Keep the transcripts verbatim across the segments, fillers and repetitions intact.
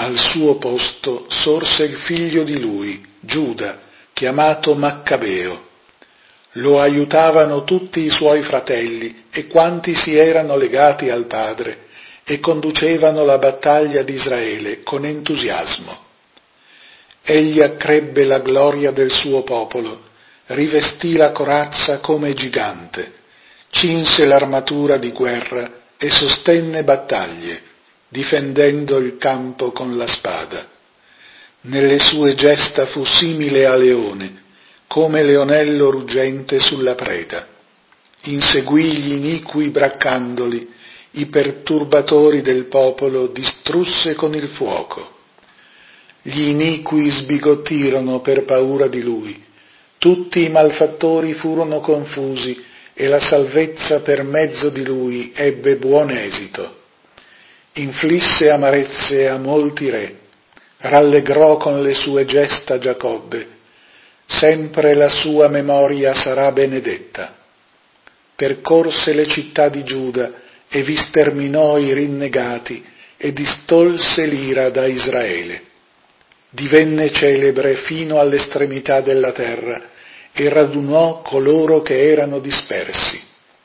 Al suo posto sorse il figlio di lui, Giuda, chiamato Maccabeo. Lo aiutavano tutti i suoi fratelli e quanti si erano legati al padre e conducevano la battaglia di Israele con entusiasmo. Egli accrebbe la gloria del suo popolo, rivestì la corazza come gigante, cinse l'armatura di guerra e sostenne battaglie, difendendo il campo con la spada. Nelle sue gesta fu simile a leone, come leonello ruggente sulla preda. Inseguì gli iniqui braccandoli, i perturbatori del popolo distrusse con il fuoco. Gli iniqui sbigottirono per paura di lui, tutti i malfattori furono confusi e la salvezza per mezzo di lui ebbe buon esito. Inflisse amarezze a molti re, rallegrò con le sue gesta Giacobbe, sempre la sua memoria sarà benedetta. Percorse le città di Giuda e vi sterminò i rinnegati e distolse l'ira da Israele. Divenne celebre fino all'estremità della terra e radunò coloro che erano dispersi.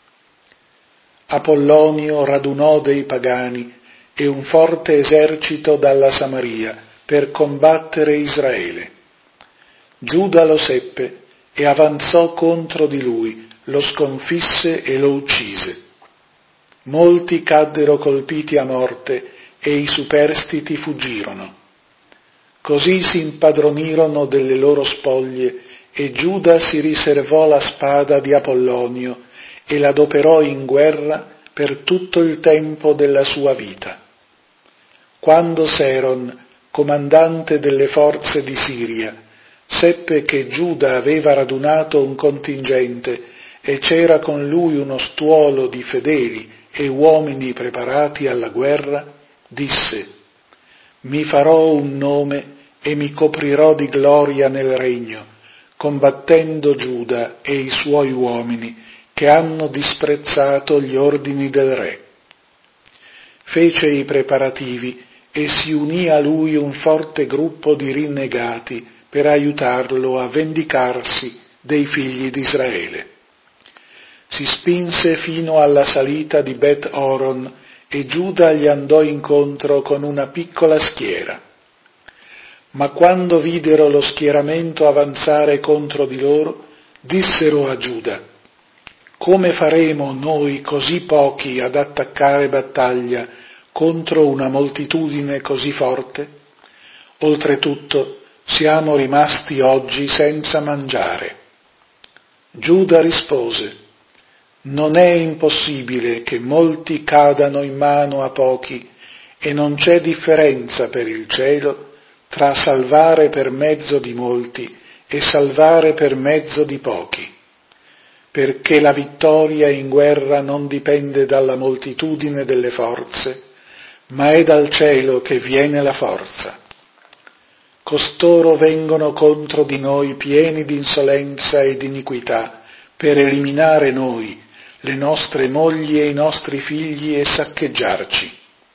Apollonio radunò dei pagani e un forte esercito dalla Samaria per combattere Israele. Giuda lo seppe e avanzò contro di lui, lo sconfisse e lo uccise. Molti caddero colpiti a morte e i superstiti fuggirono. Così si impadronirono delle loro spoglie e Giuda si riservò la spada di Apollonio e l'adoperò in guerra per tutto il tempo della sua vita. Quando Seron, comandante delle forze di Siria, seppe che Giuda aveva radunato un contingente e c'era con lui uno stuolo di fedeli e uomini preparati alla guerra, disse: «Mi farò un nome e mi coprirò di gloria nel regno, combattendo Giuda e i suoi uomini che hanno disprezzato gli ordini del re». Fece i preparativi e si unì a lui un forte gruppo di rinnegati per aiutarlo a vendicarsi dei figli di Israele. Si spinse fino alla salita di Bet Oron e Giuda gli andò incontro con una piccola schiera. Ma quando videro lo schieramento avanzare contro di loro, dissero a Giuda: «Come faremo noi così pochi ad attaccare battaglia contro una moltitudine così forte? Oltretutto siamo rimasti oggi senza mangiare». Giuda rispose: «Non è impossibile che molti cadano in mano a pochi, e non c'è differenza per il cielo tra salvare per mezzo di molti e salvare per mezzo di pochi, perché la vittoria in guerra non dipende dalla moltitudine delle forze, ma è dal cielo che viene la forza. Costoro vengono contro di noi pieni di insolenza e di iniquità per eliminare noi, le nostre mogli e i nostri figli e saccheggiarci.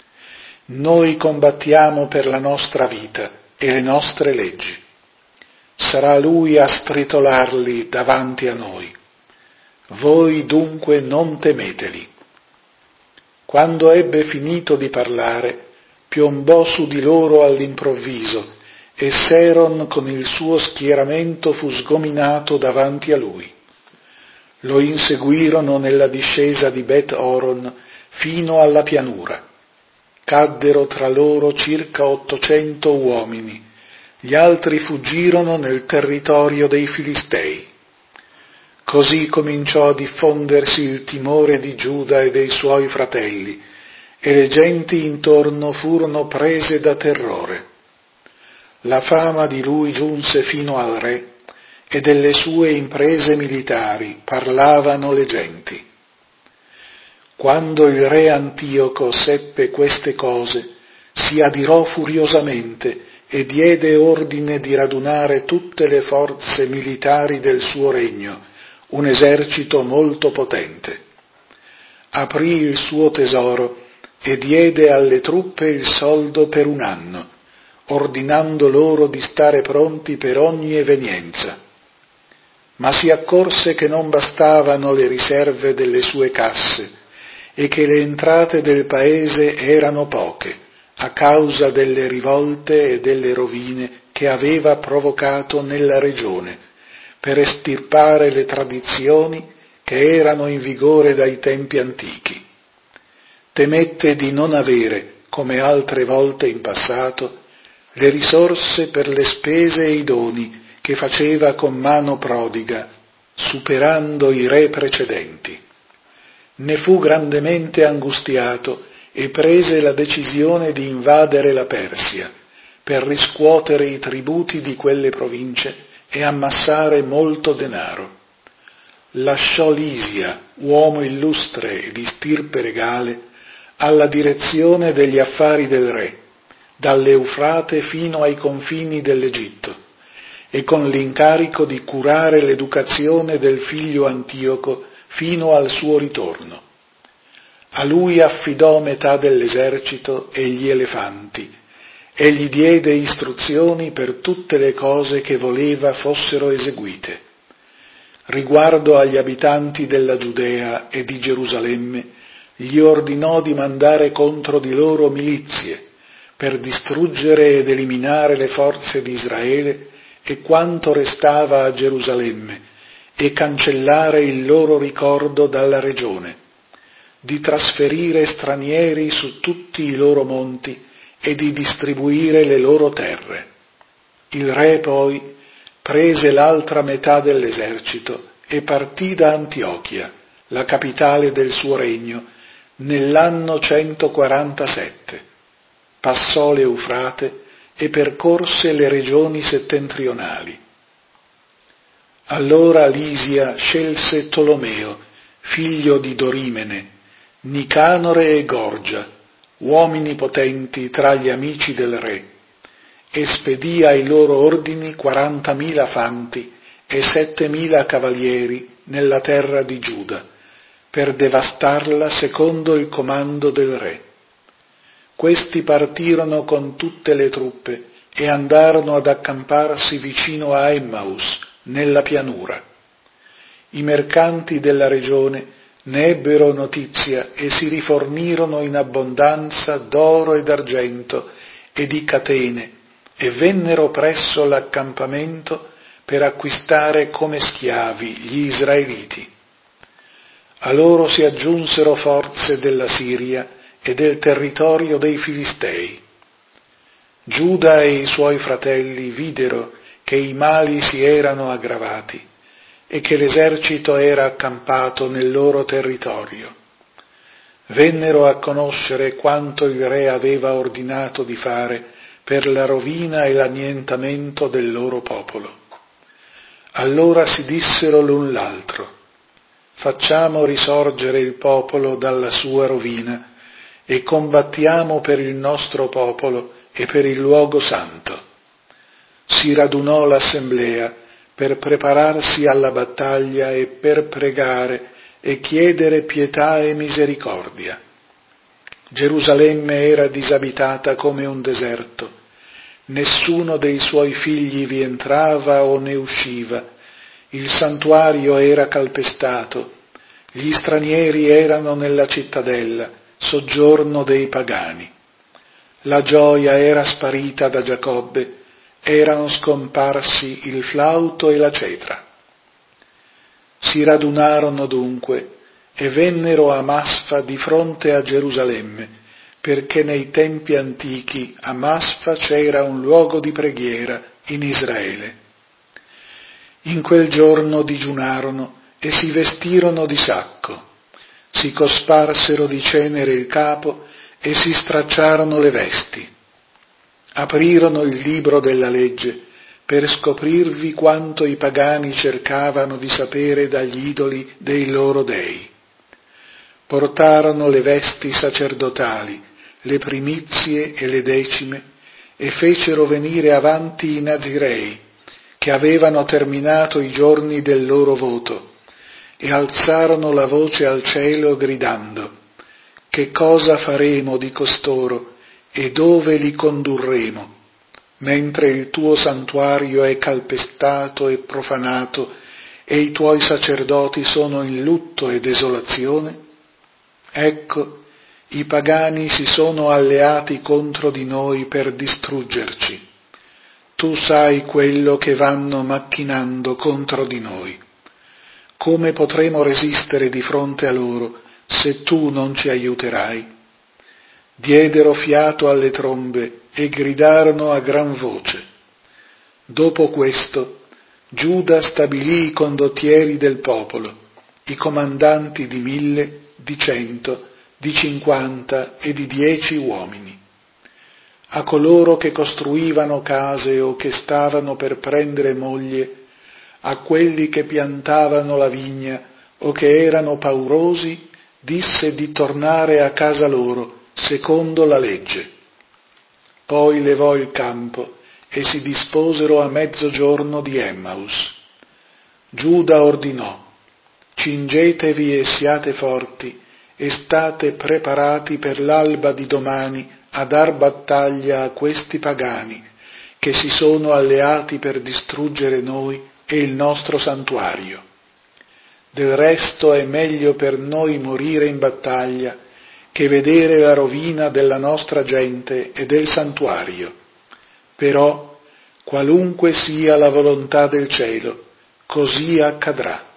Noi combattiamo per la nostra vita e le nostre leggi. Sarà lui a stritolarli davanti a noi. Voi dunque non temeteli». Quando ebbe finito di parlare, piombò su di loro all'improvviso, e Seron con il suo schieramento fu sgominato davanti a lui. Lo inseguirono nella discesa di Bet Oron fino alla pianura. Caddero tra loro circa ottocento uomini, gli altri fuggirono nel territorio dei Filistei. Così cominciò a diffondersi il timore di Giuda e dei suoi fratelli, e le genti intorno furono prese da terrore. La fama di lui giunse fino al re, e delle sue imprese militari parlavano le genti. Quando il re Antioco seppe queste cose, si adirò furiosamente e diede ordine di radunare tutte le forze militari del suo regno, un esercito molto potente. Aprì il suo tesoro e diede alle truppe il soldo per un anno, ordinando loro di stare pronti per ogni evenienza. Ma si accorse che non bastavano le riserve delle sue casse e che le entrate del paese erano poche, a causa delle rivolte e delle rovine che aveva provocato nella regione, per estirpare le tradizioni che erano in vigore dai tempi antichi. Temette di non avere, come altre volte in passato, le risorse per le spese e i doni che faceva con mano prodiga, superando i re precedenti. Ne fu grandemente angustiato e prese la decisione di invadere la Persia, per riscuotere i tributi di quelle province e ammassare molto denaro. Lasciò Lisia, uomo illustre e di stirpe regale, alla direzione degli affari del re, dall'Eufrate fino ai confini dell'Egitto, e con l'incarico di curare l'educazione del figlio Antioco fino al suo ritorno. A lui affidò metà dell'esercito e gli elefanti, e gli diede istruzioni per tutte le cose che voleva fossero eseguite. Riguardo agli abitanti della Giudea e di Gerusalemme, gli ordinò di mandare contro di loro milizie, per distruggere ed eliminare le forze di Israele e quanto restava a Gerusalemme, e cancellare il loro ricordo dalla regione, di trasferire stranieri su tutti i loro monti e di distribuire le loro terre. Il re poi prese l'altra metà dell'esercito e partì da Antiochia, la capitale del suo regno, nell'anno centoquarantasette. Passò l'Eufrate e percorse le regioni settentrionali. Allora Lisia scelse Tolomeo, figlio di Dorimene, Nicanore e Gorgia, uomini potenti tra gli amici del re, e spedì ai loro ordini quarantamila fanti e settemila cavalieri nella terra di Giuda, per devastarla secondo il comando del re. Questi partirono con tutte le truppe e andarono ad accamparsi vicino a Emmaus, nella pianura. I mercanti della regione ne ebbero notizia e si rifornirono in abbondanza d'oro e d'argento e di catene, e vennero presso l'accampamento per acquistare come schiavi gli israeliti. A loro si aggiunsero forze della Siria e del territorio dei Filistei. Giuda e i suoi fratelli videro che i mali si erano aggravati e che l'esercito era accampato nel loro territorio. Vennero a conoscere quanto il re aveva ordinato di fare per la rovina e l'annientamento del loro popolo. Allora si dissero l'un l'altro: facciamo risorgere il popolo dalla sua rovina e combattiamo per il nostro popolo e per il luogo santo. Si radunò l'assemblea per prepararsi alla battaglia e per pregare e chiedere pietà e misericordia. Gerusalemme era disabitata come un deserto, nessuno dei suoi figli vi entrava o ne usciva, il santuario era calpestato, gli stranieri erano nella cittadella, soggiorno dei pagani. La gioia era sparita da Giacobbe, erano scomparsi il flauto e la cetra. Si radunarono dunque e vennero a Masfa di fronte a Gerusalemme, perché nei tempi antichi a Masfa c'era un luogo di preghiera in Israele. In quel giorno digiunarono e si vestirono di sacco, si cosparsero di cenere il capo e si stracciarono le vesti. Aprirono il libro della legge per scoprirvi quanto i pagani cercavano di sapere dagli idoli dei loro dei. Portarono le vesti sacerdotali, le primizie e le decime, e fecero venire avanti i Nazirei, che avevano terminato i giorni del loro voto, e alzarono la voce al cielo gridando: che cosa faremo di costoro e dove li condurremo? mentre il tuo santuario è calpestato e profanato e i tuoi sacerdoti sono in lutto e desolazione? Ecco, i pagani si sono alleati contro di noi per distruggerci. Tu sai quello che vanno macchinando contro di noi. Come potremo resistere di fronte a loro se tu non ci aiuterai? Diedero fiato alle trombe e gridarono a gran voce. Dopo questo, Giuda stabilì i condottieri del popolo, i comandanti di mille, di cento, di cinquanta e di dieci uomini. A coloro che costruivano case o che stavano per prendere moglie, a quelli che piantavano la vigna o che erano paurosi, disse di tornare a casa loro, secondo la legge. Poi levò il campo e si disposero a mezzogiorno di Emmaus. Giuda ordinò: cingetevi e siate forti e state preparati per l'alba di domani a dar battaglia a questi pagani che si sono alleati per distruggere noi e il nostro santuario. Del resto è meglio per noi morire in battaglia che vedere la rovina della nostra gente e del santuario. Però, qualunque sia la volontà del cielo, così accadrà.